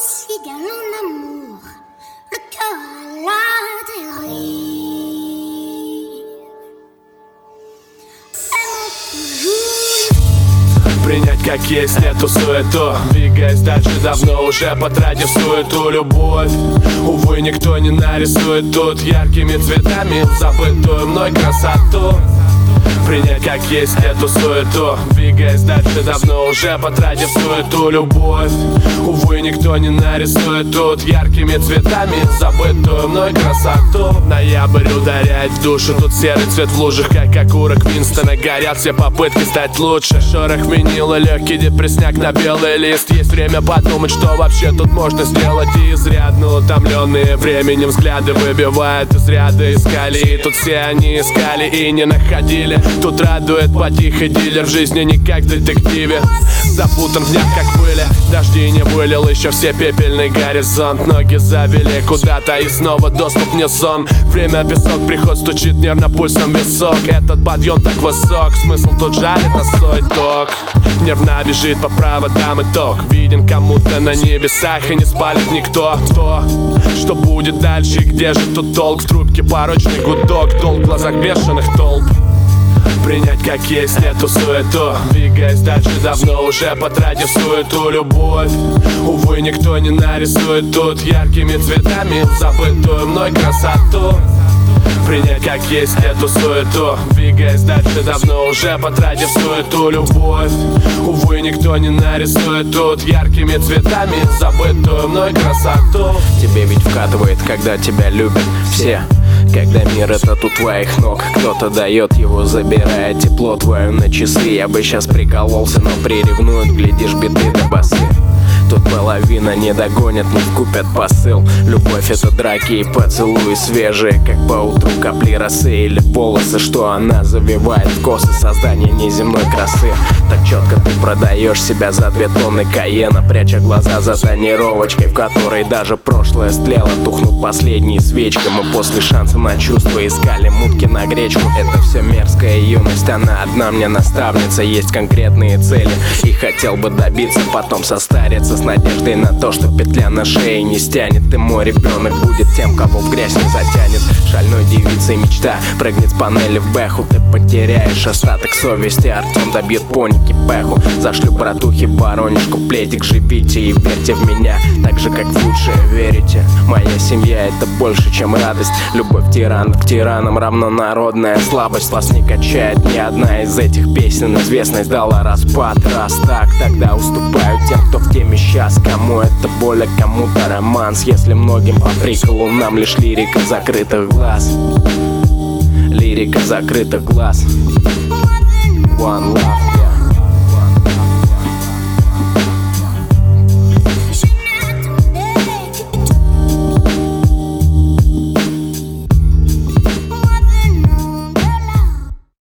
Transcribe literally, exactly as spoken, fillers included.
cigale en amour, le cœur à la dérive. Принять как есть эту суету, двигаясь дальше давно уже потратив суету любовь. Увы, никто не нарисует тут яркими цветами забытую мной красоту. Принять как есть эту суету, двигаясь дальше давно уже потратив суету любовь. Увы, никто не нарисует тут яркими цветами забытую мной красоту. Ноябрь ударяет в душу, тут серый цвет в лужах, как окурок Винстона. Горят все попытки стать лучше. Шорох винила, легкий депрессняк на белый лист. Есть время подумать, что вообще тут можно сделать. И изрядно утомленные временем взгляды выбивают из ряда из колеи. Тут все они искали и не находили. Тут радует потихо дилер, в жизни не как в детективе. Запутан в днях, как были, дожди не вылил еще все пепельный горизонт. Ноги завели куда-то и снова доступ не сон. Время песок, приход стучит нервно пульсом висок. Этот подъем так высок, смысл тут жалит, а стоит ток. Нервно бежит по проводам итог. Виден кому-то на небесах и не спалит никто. То, что будет дальше, где же тут толк? В трубке порочный гудок, долг в глазах бешеных толп. Принять как есть эту суету, двигаясь дальше давно уже потратив суету любовь. Увы, никто не нарисует тут яркими цветами забытую мной красоту. Принять как есть эту суету, двигаясь дальше давно уже потратив суету любовь. Увы, никто не нарисует тут яркими цветами забытую мной красоту. Тебе ведь вкатывает, когда тебя любят все. Когда мир этот у твоих ног, кто-то дает его, забирая тепло твое на часы. Я бы сейчас прикололся, но приревнуют, глядишь, беды до басы. Тут половина не догонят, не вкупят посыл. Любовь — это драки и поцелуи свежие, как по утру капли росы или полосы, что она завивает в косы. Создание неземной красы. Так четко ты продаешь себя за две тонны каена, пряча глаза за тонировочкой, в которой даже прошлое стлело. Тухнут последние свечки. Мы после шанса на чувства искали мутки на гречку. Это все мерзкая юность, она одна мне наставница. Есть конкретные цели и хотел бы добиться, потом состариться с надеждой на то, что петля на шее не стянет. И мой ребенок будет тем, кого в грязь не затянет. Шальной девицей мечта прыгнет с панели в бэху. Ты потеряешь остаток совести, Артем добьет поники пеху. Зашлю братухе воронежку, плетик, живите и верьте в меня, так же как в лучшее верите. Моя семья — это больше, чем радость. Любовь тиранов к тиранам равно народная слабость. Вас не качает ни одна из этих песен. Известность дала распад. Раз так, тогда уступаю тем, кто в теме сейчас. Кому это боль, а кому-то романс. Если многим по приколу, нам лишь лирика закрытых глаз. Лирика закрытых глаз. One love.